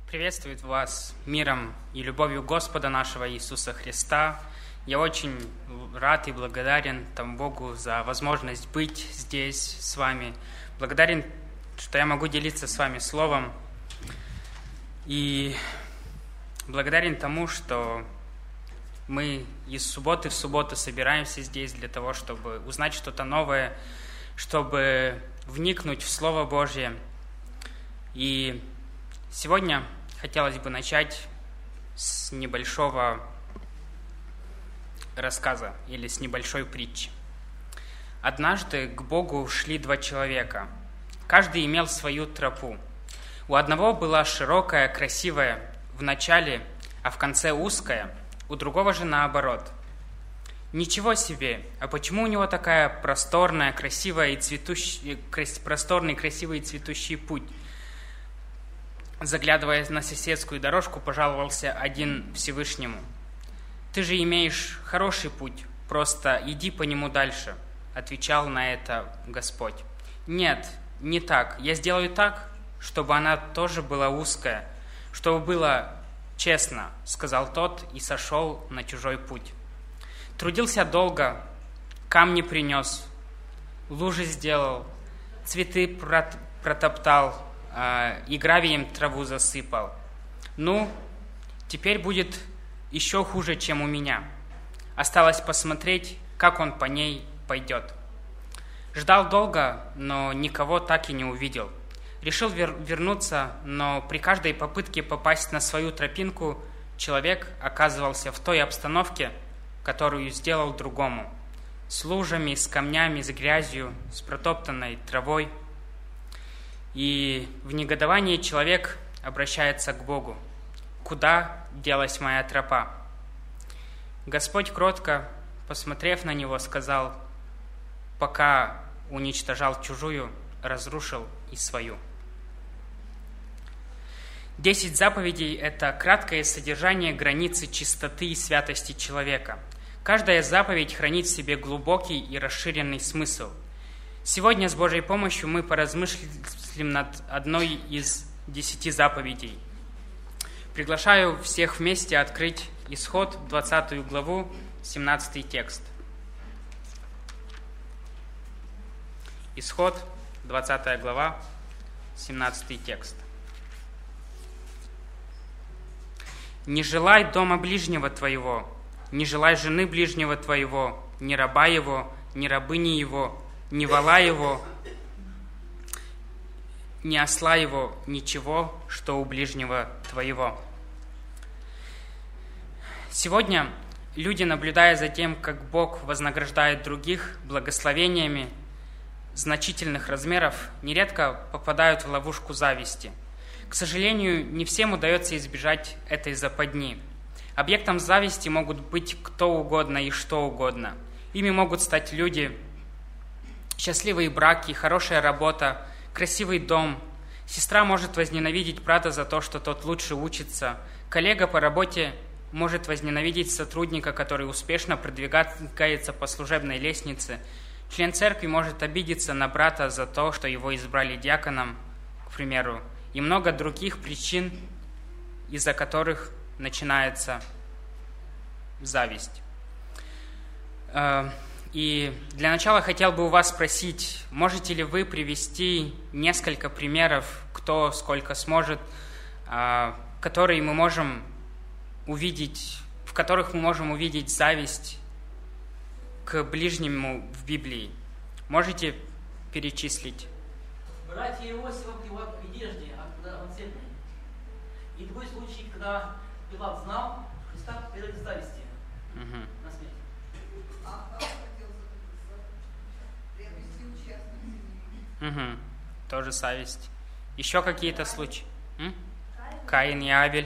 Приветствует вас миром и любовью Господа нашего Иисуса Христа. Я очень рад и благодарен тому Богу за возможность быть здесь с вами. Благодарен, что я могу делиться с вами Словом. И благодарен тому, что мы из субботы в субботу собираемся здесь для того, чтобы узнать что-то новое, чтобы вникнуть в Слово Божье. И сегодня хотелось бы начать с небольшого рассказа или с небольшой притчи. Однажды к Богу шли два человека. Каждый имел свою тропу. У одного была широкая, красивая в начале, а в конце узкая, у другого же наоборот. Ничего себе! А почему у него такая просторная, красивая и просторный, красивый и цветущий путь? Заглядывая на соседскую дорожку, пожаловался один Всевышнему. «Ты же имеешь хороший путь, просто иди по нему дальше», — отвечал на это Господь. «Нет, не так. Я сделаю так, чтобы она тоже была узкая, чтобы было честно», — сказал тот и сошел на чужой путь. Трудился долго, камни принес, лужи сделал, цветы протоптал, и гравием траву засыпал. Ну, теперь будет еще хуже, чем у меня. Осталось посмотреть, как он по ней пойдет. Ждал долго, но никого так и не увидел. Решил вернуться, но при каждой попытке попасть на свою тропинку человек оказывался в той обстановке, которую сделал другому. С лужами, с камнями, с грязью, с протоптанной травой. И в негодовании человек обращается к Богу. «Куда делась моя тропа?» Господь кротко, посмотрев на него, сказал: «Пока уничтожал чужую, разрушил и свою». 10 заповедей – это краткое содержание границы чистоты и святости человека. Каждая заповедь хранит в себе глубокий и расширенный смысл. Сегодня с Божьей помощью мы поразмыслим над одной из 10 заповедей. Приглашаю всех вместе открыть Исход, 20 главу, 17 текст. Исход, 20 глава, 17 текст. «Не желай дома ближнего твоего, не желай жены ближнего твоего, ни раба его, ни рабыни его, ни вола его, ни осла его, ничего, что у ближнего твоего». Сегодня люди, наблюдая за тем, как Бог вознаграждает других благословениями значительных размеров, нередко попадают в ловушку зависти. К сожалению, не всем удается избежать этой западни. Объектом зависти могут быть кто угодно и что угодно. Ими могут стать люди, счастливые браки, хорошая работа, красивый дом. Сестра может возненавидеть брата за то, что тот лучше учится. Коллега по работе может возненавидеть сотрудника, который успешно продвигается по служебной лестнице. Член церкви может обидеться на брата за то, что его избрали диаконом, к примеру, и много других причин, из-за которых начинается зависть. И для начала хотел бы у вас спросить, можете ли вы привести несколько примеров, кто сколько сможет, которые мы можем увидеть, в которых мы можем увидеть зависть к ближнему в Библии? Можете перечислить? Братья Иосифа приводят к одежде, когда он цельный. И другой случай, когда Пилат знал, Христа предали зависти на смерть. Тоже зависть. Еще какие-то случаи? Каин и Авель.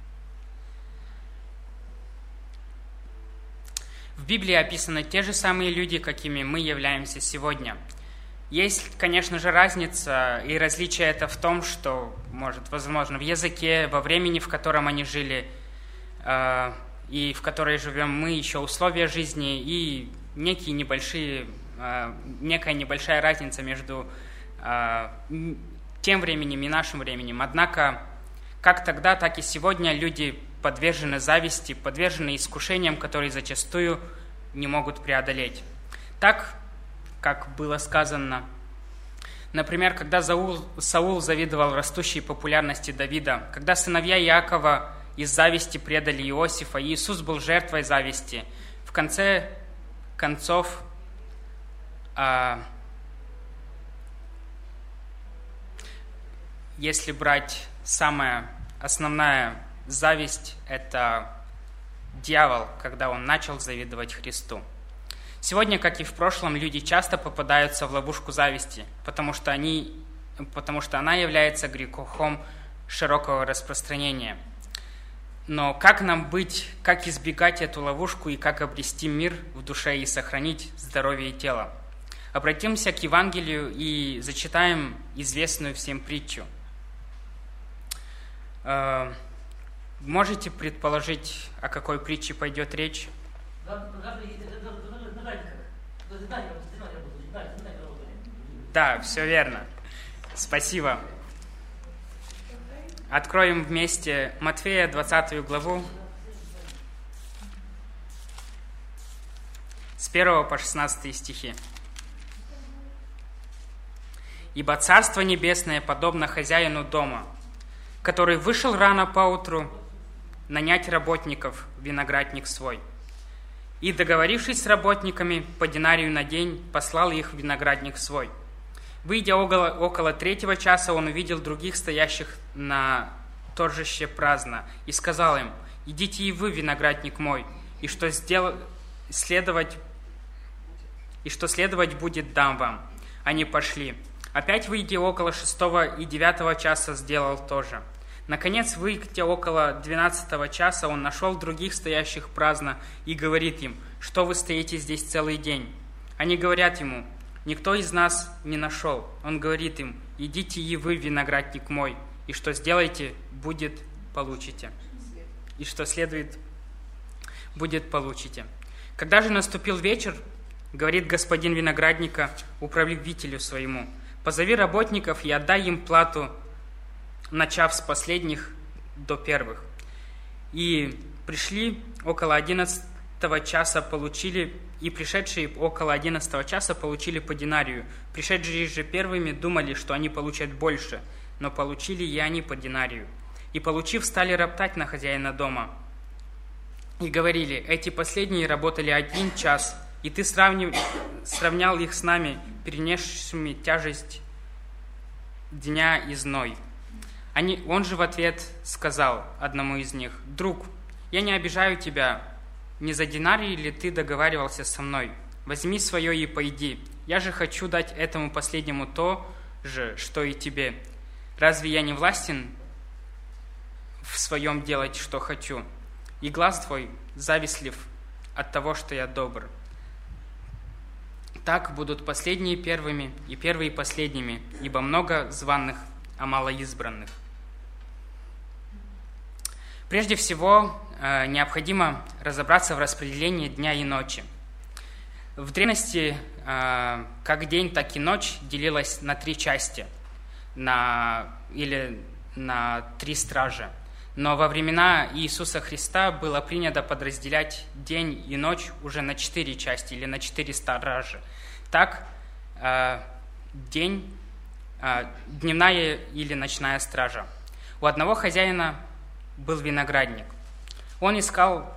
В Библии описаны те же самые люди, какими мы являемся сегодня. Есть, конечно же, разница, и различие это в том, что, возможно, в языке, во времени, в котором они жили, и в которой живем мы, еще условия жизни, и некая небольшая разница между тем временем и нашим временем. Однако Как тогда, так и сегодня люди подвержены зависти, подвержены искушениям, которые зачастую не могут преодолеть. Так, как было сказано, например, когда Саул завидовал растущей популярности Давида, когда сыновья Иакова из зависти предали Иосифа, и Иисус был жертвой зависти. В конце концов, если брать самая основная зависть, это дьявол, когда он начал завидовать Христу. Сегодня, как и в прошлом, люди часто попадаются в ловушку зависти, потому что она является грехом широкого распространения. Но как нам быть, как избегать эту ловушку и как обрести мир в душе и сохранить здоровье тела? Обратимся к Евангелию и зачитаем известную всем притчу. Можете предположить, о какой притче пойдет речь? Да, все верно. Спасибо. Откроем вместе Матфея, 20 главу, с 1 по 16 стихи. «Ибо Царство Небесное подобно хозяину дома, который вышел рано поутру нанять работников в виноградник свой. И, договорившись с работниками по динарию на день, послал их в виноградник свой. Выйдя около 3 часа, он увидел других, стоящих на торжище праздно, и сказал им: идите и вы, виноградник мой, и что следовать будет, дам вам. Они пошли. Опять, выйдя около 6 и 9 часа, сделал то же. Наконец, выйдя около 12 часа, он нашел других, стоящих праздно, и говорит им: что вы стоите здесь целый день? Они говорят ему: никто из нас не нашел. Он говорит им: идите и вы, виноградник мой, и что сделаете, будет, получите. И что следует, будет, получите. Когда же наступил вечер, говорит господин виноградника управителю своему: позови работников и отдай им плату, начав с последних до первых. И пришли около 11 часа, пришедшие около 11 часа получили по динарию. Пришедшие же первыми думали, что они получат больше, но получили и они по динарию. И, получив, стали роптать на хозяина дома. И говорили: эти последние работали 1 час, и ты сравнял их с нами, перенесшими тяжесть дня и зной. Он же в ответ сказал одному из них: друг, я не обижаю тебя, не за динарий ли ты договаривался со мной? Возьми свое и пойди. Я же хочу дать этому последнему то же, что и тебе. Разве я не властен в своем делать, что хочу? И глаз твой завистлив от того, что я добр. Так будут последние первыми, и первые последними, ибо много званых, а мало избранных». Прежде всего, необходимо разобраться в распределении дня и ночи. В древности как день, так и ночь делилась на 3 части, или на 3 стража. Но во времена Иисуса Христа было принято подразделять день и ночь уже на 4 части или на 4 стражи. Так, день, дневная или ночная стража. У одного хозяина был виноградник. Он искал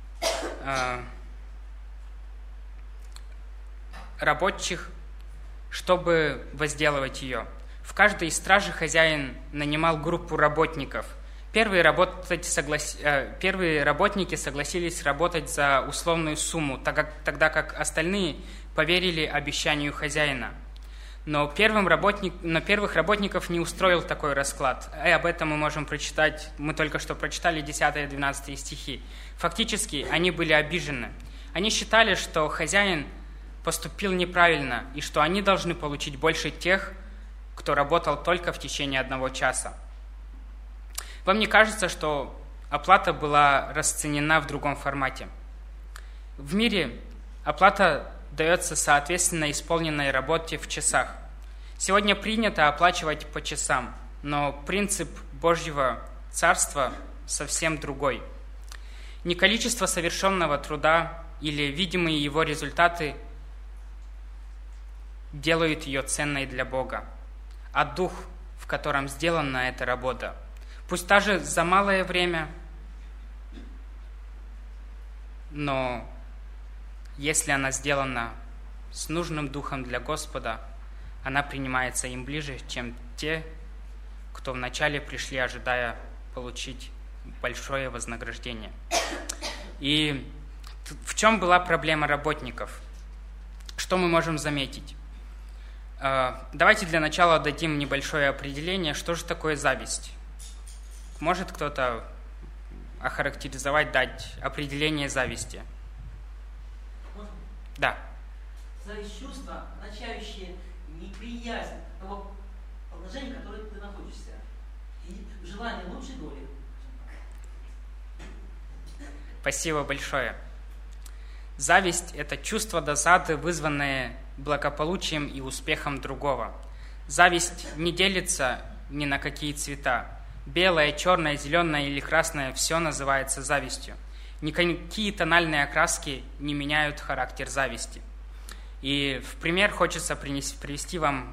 рабочих, чтобы возделывать ее. В каждой из стражи хозяин нанимал группу работников. Первые работники согласились работать за условную сумму, тогда как остальные поверили обещанию хозяина. Но первых работников не устроил такой расклад. И об этом мы можем прочитать, мы только что прочитали 10 и 12 стихи. Фактически, они были обижены. Они считали, что хозяин поступил неправильно, и что они должны получить больше тех, кто работал только в течение 1 часа. Вам не кажется, что оплата была расценена в другом формате? В мире оплата дается соответственно исполненной работе в часах. Сегодня принято оплачивать по часам, но принцип Божьего царства совсем другой. Не количество совершенного труда или видимые его результаты делают ее ценной для Бога, а дух, в котором сделана эта работа. Пусть даже за малое время, но если она сделана с нужным духом для Господа, она принимается им ближе, чем те, кто вначале пришли, ожидая получить большое вознаграждение. И в чем была проблема работников? Что мы можем заметить? Давайте для начала дадим небольшое определение, что же такое зависть. Может кто-то охарактеризовать, дать определение зависти? Можно? Да. Зависть чувства, означающее неприязнь того положения, в котором ты находишься, и желание лучшей доли. Спасибо большое. Зависть – это чувство досады, вызванное благополучием и успехом другого. Зависть не делится ни на какие цвета. Белое, черное, зеленое или красное – все называется завистью. Никакие тональные окраски не меняют характер зависти. И в пример хочется привести вам,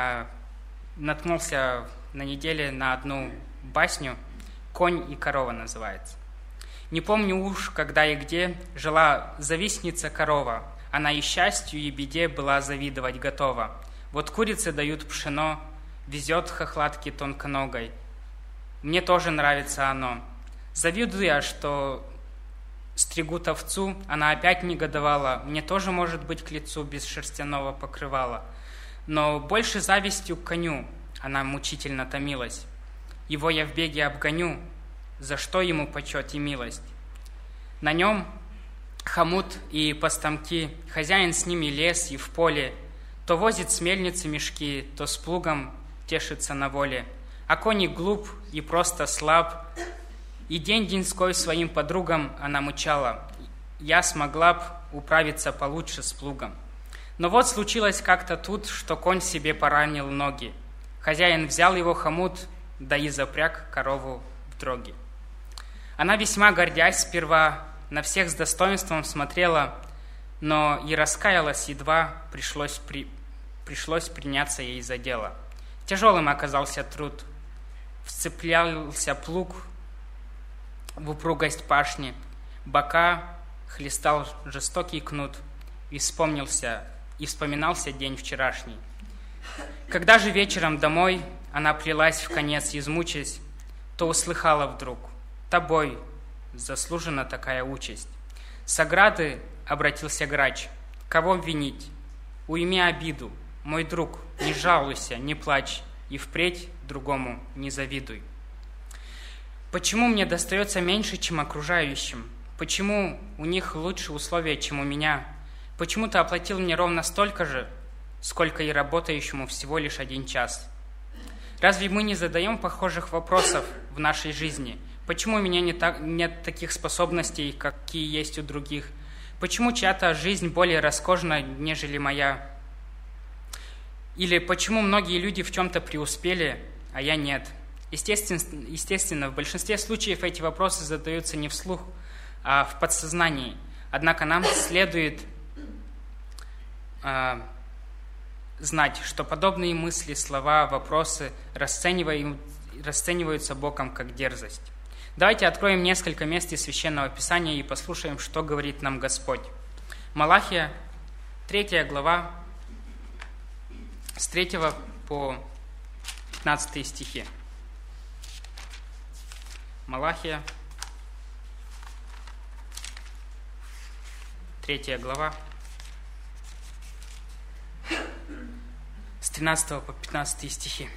наткнулся на неделе на одну басню «Конь и корова» называется. Не помню уж, когда и где жила завистница корова. Она и счастью, и беде была завидовать готова. Вот курицы дают пшено, везет хохлатки тонконогой. Мне тоже нравится оно. Завидую я, что стригут овцу, она опять негодовала. Мне тоже может быть к лицу без шерстяного покрывала. Но больше завистью к коню она мучительно томилась. Его я в беге обгоню, за что ему почет и милость. На нем хомут и постамки, хозяин с ними лес и в поле, то возит с мельницы мешки, то с плугом тешится на воле. А коник глуп и просто слаб, и день-деньской своим подругам она мучала. Я смогла б управиться получше с плугом. Но вот случилось как-то тут, что конь себе поранил ноги. Хозяин взял его хомут, да и запряг корову в дроги. Она, весьма гордясь сперва, на всех с достоинством смотрела, но и раскаялась едва, пришлось приняться ей за дело. Тяжелым оказался труд. Вцеплялся плуг в упругость пашни, бока хлестал жестокий кнут, и вспоминался день вчерашний. Когда же вечером домой она плелась вконец, измучаясь, то услыхала вдруг: «Тобой заслужена такая участь». С ограды обратился грач: «Кого винить? Уйми обиду, мой друг, не жалуйся, не плачь, и впредь другому не завидуй». Почему мне достается меньше, чем окружающим? Почему у них лучше условия, чем у меня? Почему ты оплатил мне ровно столько же, сколько и работающему всего лишь 1 час? Разве мы не задаем похожих вопросов в нашей жизни? Почему у меня нет таких способностей, какие есть у других? Почему чья-то жизнь более роскошна, нежели моя? Или почему многие люди в чем-то преуспели, а я нет? Естественно, в большинстве случаев эти вопросы задаются не вслух, а в подсознании. Однако нам следует знать, что подобные мысли, слова, вопросы расцениваются Богом как дерзость. Давайте откроем несколько мест из Священного Писания и послушаем, что говорит нам Господь. Малахия, 3 глава, с 3 по 15 стихи. Малахия, 3 глава, с 13 по 15 стихи.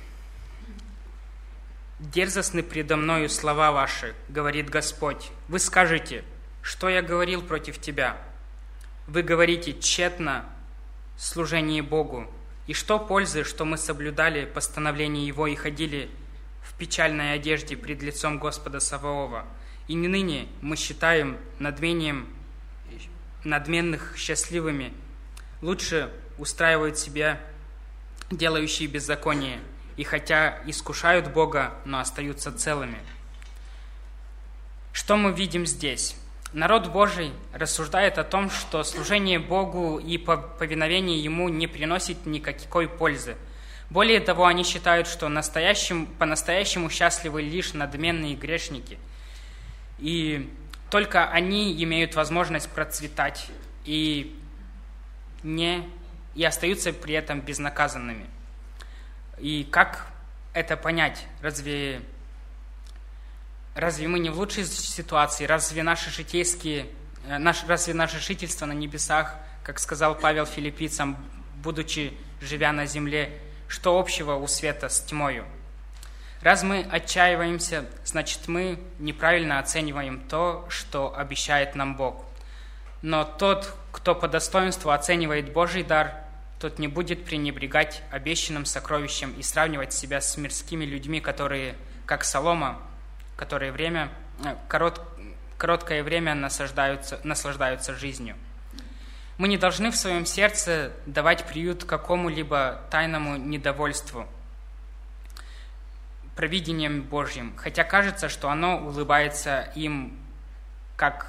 «Дерзостны предо мною слова ваши, говорит Господь. Вы скажете, что я говорил против тебя? Вы говорите тщетно служение Богу. И что пользы, что мы соблюдали постановление Его и ходили в печальной одежде пред лицом Господа Саваофа? И ныне мы считаем надменных счастливыми. Лучше устраивают себя делающие беззаконие, и хотя искушают Бога, но остаются целыми. Что мы видим здесь? Народ Божий рассуждает о том, что служение Богу и повиновение Ему не приносит никакой пользы. Более того, они считают, что по-настоящему счастливы лишь надменные грешники. И только они имеют возможность процветать и остаются при этом безнаказанными. И как это понять? Разве мы не в лучшей ситуации? Разве наше жительство на небесах, как сказал Павел филиппийцам, будучи живя на земле, что общего у света с тьмою? Раз мы отчаиваемся, значит, мы неправильно оцениваем то, что обещает нам Бог. Но тот, кто по достоинству оценивает Божий дар, тот не будет пренебрегать обещанным сокровищем и сравнивать себя с мирскими людьми, которые, как солома, которые короткое время наслаждаются жизнью. Мы не должны в своем сердце давать приют какому-либо тайному недовольству провидением Божьим, хотя кажется, что оно улыбается им, как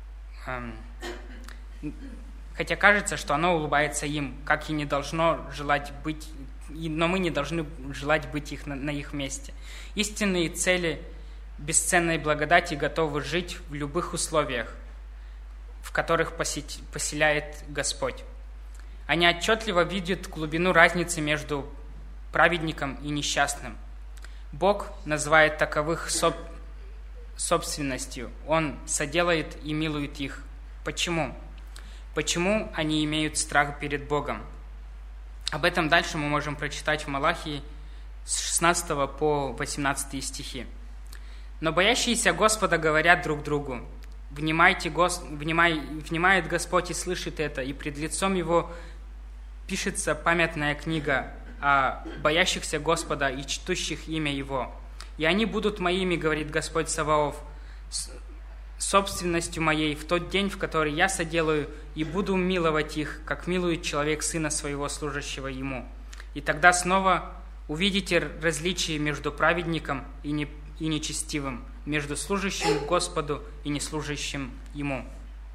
и не должно желать быть, но мы не должны желать быть на их месте. Истинные цели бесценной благодати готовы жить в любых условиях, в которых поселяет Господь. Они отчетливо видят глубину разницы между праведником и несчастным. Бог называет таковых собственностью. Он соделает и милует их. Почему? Почему они имеют страх перед Богом? Об этом дальше мы можем прочитать в Малахии с 16 по 18 стихи. «Но боящиеся Господа говорят друг другу: внимает Господь и слышит это, и пред лицом Его пишется памятная книга о боящихся Господа и чтущих имя Его. И они будут моими, говорит Господь Саваоф, собственностью моей в тот день, в который я соделаю, и буду миловать их, как милует человек сына своего, служащего ему. И тогда снова увидите различие между праведником и нечестивым, между служащим Господу и неслужащим Ему».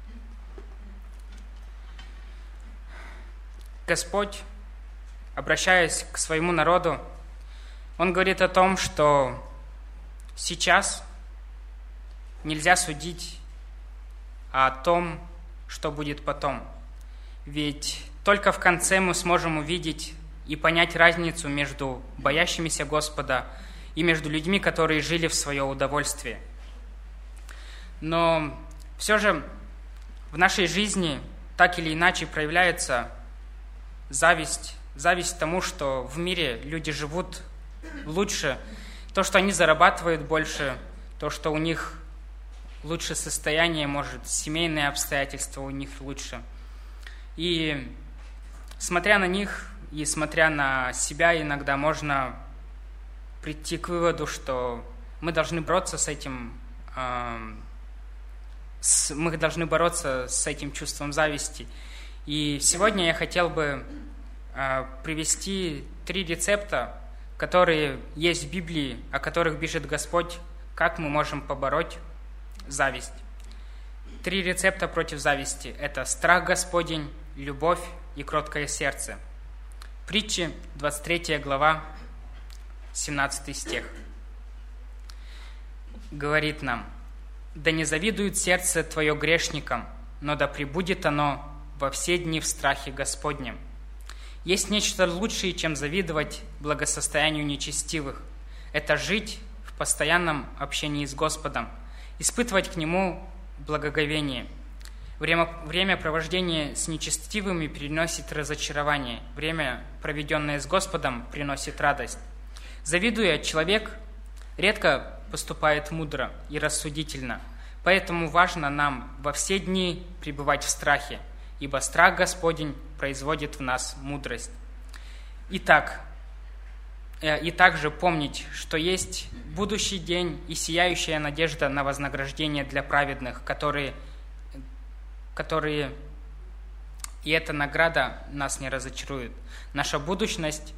Господь, обращаясь к своему народу, Он говорит о том, что сейчас нельзя судить о том, что будет потом. Ведь только в конце мы сможем увидеть и понять разницу между боящимися Господа и между людьми, которые жили в свое удовольствие. Но все же в нашей жизни так или иначе проявляется зависть тому, что в мире люди живут лучше, то, что они зарабатывают больше, то, что у них лучше состояние, может, семейные обстоятельства у них лучше. И смотря на них и смотря на себя, иногда можно прийти к выводу, что мы должны бороться с этим, чувством зависти. И сегодня я хотел бы привести 3 рецепта, которые есть в Библии, о которых пишет Господь, как мы можем побороть зависть. 3 рецепта против зависти – это страх Господень, любовь и кроткое сердце. Притчи, 23 глава, 17 стих. Говорит нам: «Да не завидует сердце твое грешникам, но да пребудет оно во все дни в страхе Господнем». Есть нечто лучшее, чем завидовать благосостоянию нечестивых. Это жить в постоянном общении с Господом, испытывать к Нему благоговение. Время провождения с нечестивыми приносит разочарование, время, проведенное с Господом, приносит радость. Завидуя, человек редко поступает мудро и рассудительно, поэтому важно нам во все дни пребывать в страхе, ибо страх Господень производит в нас мудрость. И также помнить, что есть будущий день и сияющая надежда на вознаграждение для праведных, которые и эта награда нас не разочарует. Наша будущность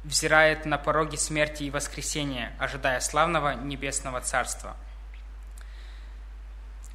взирает на пороги смерти и воскресения, ожидая славного небесного царства.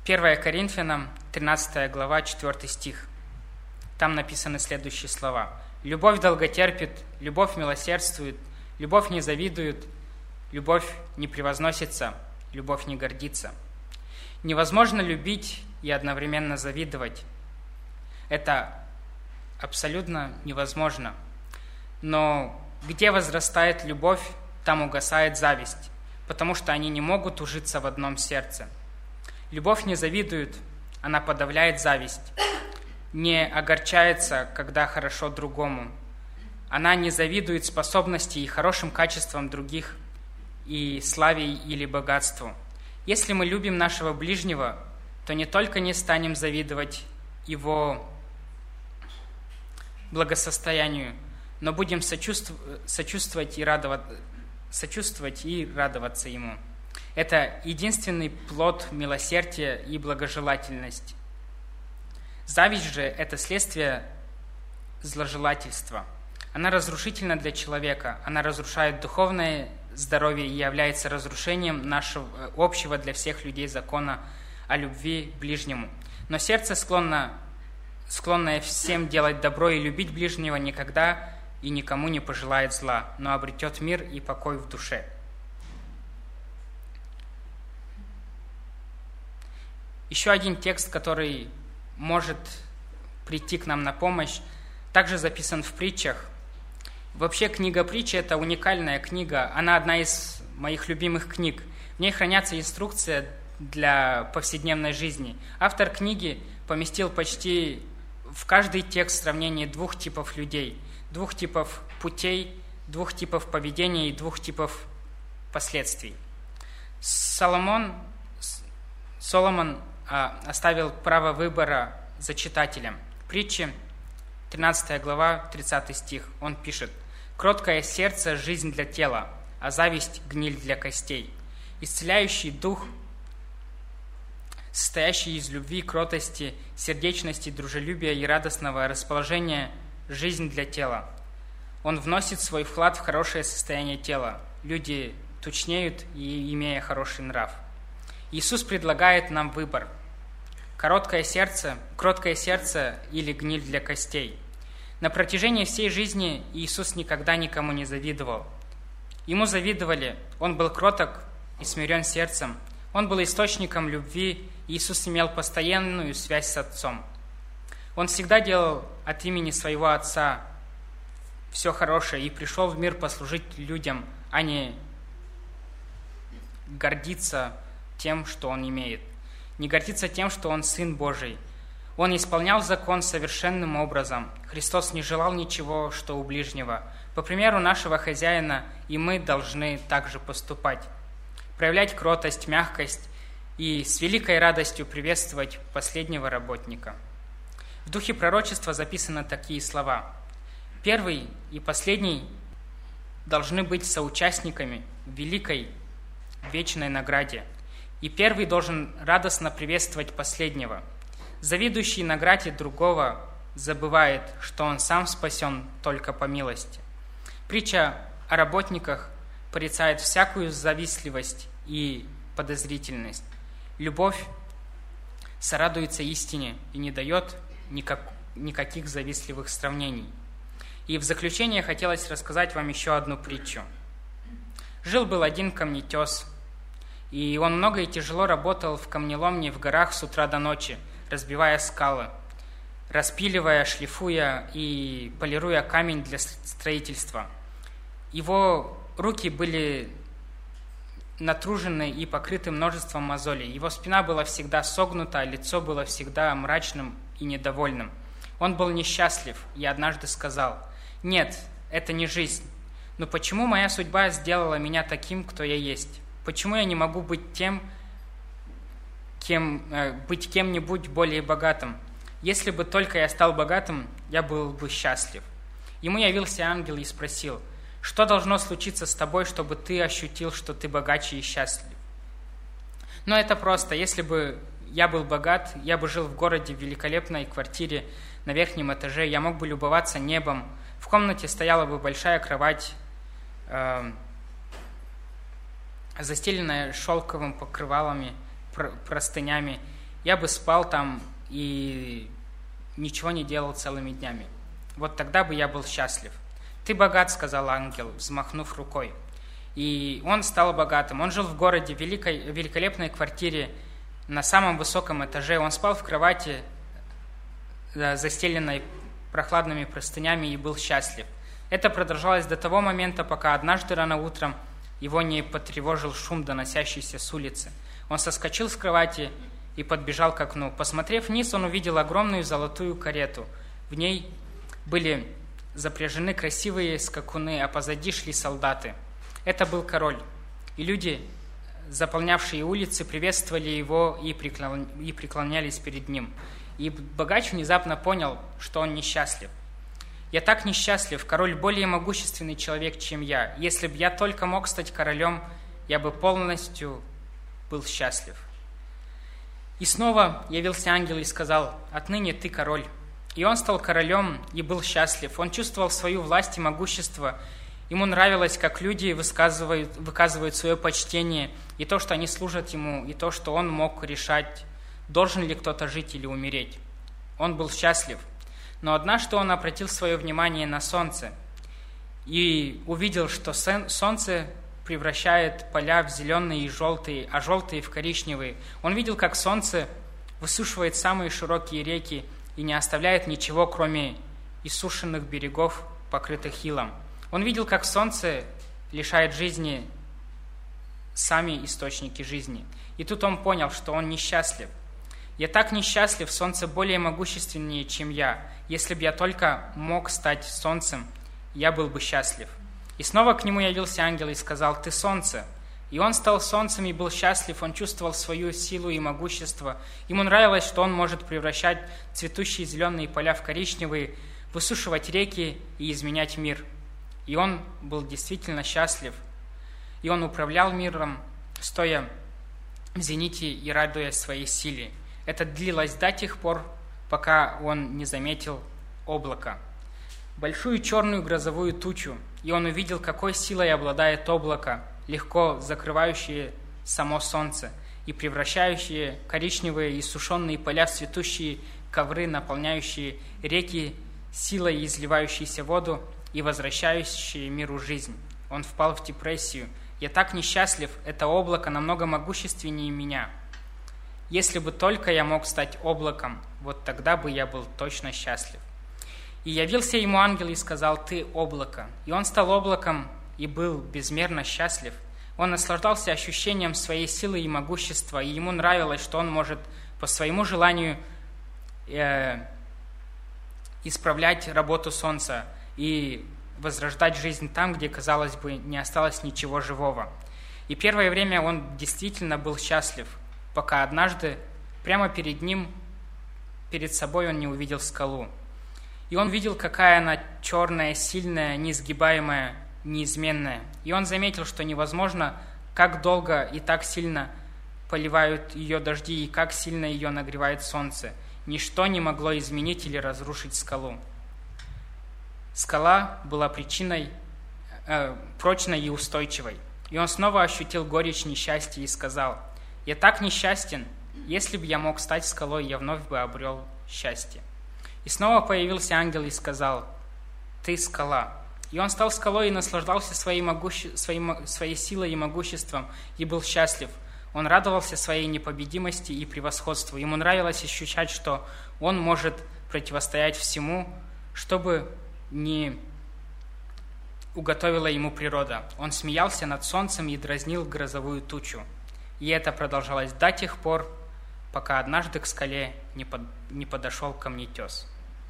1 Коринфянам, 13 глава, 4 стих. Там написаны следующие слова. «Любовь долготерпит, любовь милосердствует, любовь не завидует, любовь не превозносится, любовь не гордится». Невозможно любить и одновременно завидовать. Это абсолютно невозможно. Но где возрастает любовь, там угасает зависть, потому что они не могут ужиться в одном сердце. Любовь не завидует, она подавляет зависть, не огорчается, когда хорошо другому. Она не завидует способности и хорошим качествам других и славе или богатству. Если мы любим нашего ближнего, то не только не станем завидовать его благосостоянию, но будем сочувствовать и радоваться ему. Это единственный плод милосердия и благожелательности. Зависть же – это следствие зложелательства. Она разрушительна для человека, она разрушает духовное здоровье и является разрушением нашего общего для всех людей закона о любви к ближнему. Но сердце, склонное всем делать добро и любить ближнего, никогда и никому не пожелает зла, но обретет мир и покой в душе. Еще один текст, который может прийти к нам на помощь, также записан в притчах. Вообще книга притчи – это уникальная книга, она одна из моих любимых книг. В ней хранятся инструкции для повседневной жизни. Автор книги поместил почти в каждый текст сравнение двух типов людей, двух типов путей, двух типов поведения и двух типов последствий. Соломон оставил право выбора за читателем. Притчи, 13 глава, 30 стих, он пишет: «Кроткое сердце – жизнь для тела, а зависть – гниль для костей. Исцеляющий дух, состоящий из любви, кротости, сердечности, дружелюбия и радостного расположения – жизнь для тела. Он вносит свой вклад в хорошее состояние тела. Люди тучнеют, имея хороший нрав». Иисус предлагает нам выбор: кроткое сердце или гниль для костей. На протяжении всей жизни Иисус никогда никому не завидовал. Ему завидовали, он был кроток и смирен сердцем, он был источником любви, Иисус имел постоянную связь с Отцом. Он всегда делал от имени своего Отца все хорошее и пришел в мир послужить людям, а не гордиться тем, что он имеет. Не гордиться тем, что он Сын Божий. Он исполнял закон совершенным образом. Христос не желал ничего, что у ближнего. По примеру нашего Хозяина и мы должны также поступать. Проявлять кротость, мягкость и с великой радостью приветствовать последнего работника. В духе пророчества записаны такие слова: «Первый и последний должны быть соучастниками в великой вечной награде, и первый должен радостно приветствовать последнего. Завидующий награде другого забывает, что он сам спасен только по милости». Притча о работниках порицает всякую завистливость и подозрительность. Любовь сорадуется истине и не дает никаких завистливых сравнений. И в заключение хотелось рассказать вам еще одну притчу. Жил-был один камнетес, и он много и тяжело работал в камнеломне в горах с утра до ночи, разбивая скалы, распиливая, шлифуя и полируя камень для строительства. Его руки были натружены и покрыты множеством мозолей. Его спина была всегда согнута, а лицо было всегда мрачным и недовольным. Он был несчастлив и однажды сказал: «Нет, это не жизнь. Но почему моя судьба сделала меня таким, кто я есть? Почему я не могу быть кем-нибудь более богатым? Если бы только я стал богатым, я был бы счастлив». Ему явился ангел и спросил: «Что должно случиться с тобой, чтобы ты ощутил, что ты богаче и счастлив?» Но это просто. Если бы я был богат, я бы жил в городе в великолепной квартире на верхнем этаже, я мог бы любоваться небом, в комнате стояла бы большая кровать, застеленная шелковым покрывалами, простынями, я бы спал там и ничего не делал целыми днями. Вот тогда бы я был счастлив. Ты богат, сказал ангел, взмахнув рукой. И он стал богатым. Он жил в городе, в великолепной квартире, на самом высоком этаже. Он спал в кровати, застеленной прохладными простынями, и был счастлив. Это продолжалось до того момента, пока однажды рано утром его не потревожил шум, доносящийся с улицы. Он соскочил с кровати и подбежал к окну. Посмотрев вниз, он увидел огромную золотую карету. В ней были запряжены красивые скакуны, а позади шли солдаты. Это был король, и люди, заполнявшие улицы, приветствовали его и преклонялись перед ним. И богач внезапно понял, что он несчастлив. «Я так несчастлив, король более могущественный человек, чем я. Если бы я только мог стать королем, я бы полностью был счастлив». И снова явился ангел и сказал: «Отныне ты король». И он стал королем и был счастлив. Он чувствовал свою власть и могущество. Ему нравилось, как люди выказывают свое почтение, и то, что они служат ему, и то, что он мог решать, должен ли кто-то жить или умереть. Он был счастлив. Но однажды он обратил свое внимание на солнце и увидел, что солнце превращает поля в зеленые и желтые, а желтые в коричневые. Он видел, как солнце высушивает самые широкие реки и не оставляет ничего, кроме иссушенных берегов, покрытых илом. Он видел, как солнце лишает жизни сами источники жизни. И тут он понял, что он несчастлив. «Я так несчастлив, солнце более могущественнее, чем я. Если бы я только мог стать солнцем, я был бы счастлив». И снова к нему явился ангел и сказал: «Ты солнце». И он стал солнцем и был счастлив, он чувствовал свою силу и могущество. Ему нравилось, что он может превращать цветущие зеленые поля в коричневые, высушивать реки и изменять мир. И он был действительно счастлив. И он управлял миром, стоя в зените и радуясь своей силе. Это длилось до тех пор, пока он не заметил облако, большую черную грозовую тучу, и он увидел, какой силой обладает облако, легко закрывающее само солнце и превращающее коричневые и сушеные поля в цветущие ковры, наполняющие реки силой, изливающейся воду и возвращающие миру жизнь. Он впал в депрессию. «Я так несчастлив, это облако намного могущественнее меня. Если бы только я мог стать облаком, вот тогда бы я был точно счастлив». И явился ему ангел и сказал: «Ты облако». И он стал облаком и был безмерно счастлив. Он наслаждался ощущением своей силы и могущества, и ему нравилось, что он может по своему желанию исправлять работу солнца и возрождать жизнь там, где, казалось бы, не осталось ничего живого. И первое время он действительно был счастлив, пока однажды прямо перед собой он не увидел скалу. И он видел, какая она черная, сильная, неизгибаемая, неизменная. И он заметил, что невозможно, как долго и так сильно поливают ее дожди и как сильно ее нагревает солнце. Ничто не могло изменить или разрушить скалу. Скала была причиной прочной и устойчивой. И он снова ощутил горечь несчастья и сказал: «Я так несчастен, если бы я мог стать скалой, я вновь бы обрел счастье». И снова появился ангел и сказал: «Ты скала». И он стал скалой и наслаждался своей силой и могуществом, и был счастлив. Он радовался своей непобедимости и превосходству. Ему нравилось ощущать, что он может противостоять всему, что бы ни уготовила ему природа. Он смеялся над солнцем и дразнил грозовую тучу. И это продолжалось до тех пор, пока однажды к скале не подошел камнетес.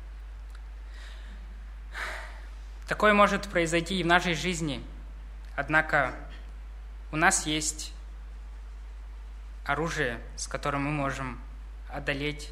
Такое может произойти и в нашей жизни, однако у нас есть оружие, с которым мы можем одолеть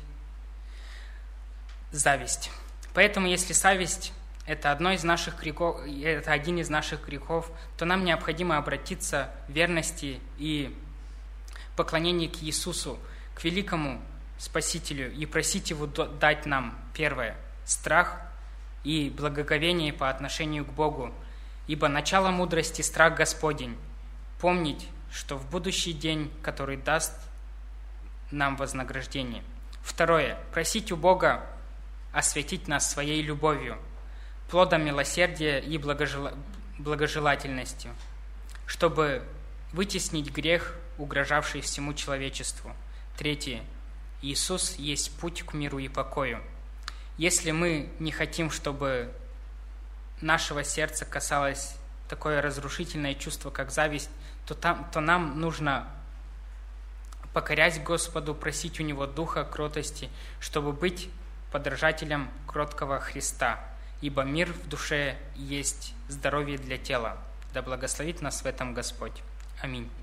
зависть. Поэтому, если зависть – это один из наших грехов, то нам необходимо обратиться в верности и поклонении к Иисусу, к великому Спасителю, и просить Его дать нам, первое, страх и благоговение по отношению к Богу, ибо начало мудрости – страх Господень. Помнить, что в будущий день, который даст нам вознаграждение. Второе. Просить у Бога осветить нас своей любовью, плодом милосердия и благожелательностью, чтобы вытеснить грех, угрожавший всему человечеству. Третье. Иисус есть путь к миру и покою. Если мы не хотим, чтобы нашего сердца касалось такое разрушительное чувство, как зависть, то нам нужно покорять Господу, просить у Него духа кротости, чтобы быть подражателем кроткого Христа, ибо мир в душе есть здоровье для тела. Да благословит нас в этом Господь. Аминь.